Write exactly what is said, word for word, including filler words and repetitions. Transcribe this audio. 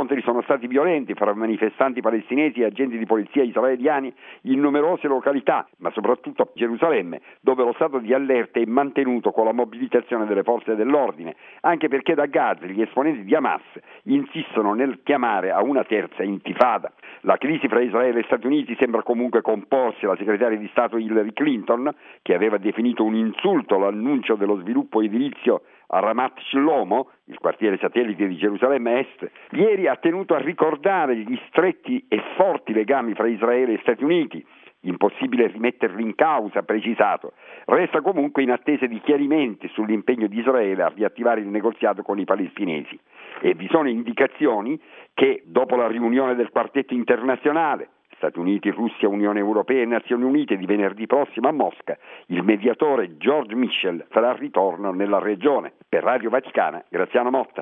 scontri sono stati violenti fra manifestanti palestinesi e agenti di polizia israeliani in numerose località, ma soprattutto a Gerusalemme, dove lo stato di allerta è mantenuto con la mobilitazione delle forze dell'ordine, anche perché da Gaza gli esponenti di Hamas insistono nel chiamare a una terza intifada. La crisi fra Israele e Stati Uniti sembra comunque comporsi. La segretaria di Stato Hillary Clinton, che aveva definito un insulto l'annuncio dello sviluppo edilizio a Ramat Shlomo, il quartiere satellite di Gerusalemme Est, ieri ha tenuto a ricordare gli stretti e forti legami fra Israele e Stati Uniti. Impossibile rimetterli in causa, ha precisato. Resta comunque in attesa di chiarimenti sull'impegno di Israele a riattivare il negoziato con i palestinesi. E vi sono indicazioni che dopo la riunione del quartetto internazionale Stati Uniti, Russia, Unione Europea e Nazioni Unite di venerdì prossimo a Mosca, il mediatore George Mitchell farà ritorno nella regione. Per Radio Vaticana, Graziano Motta.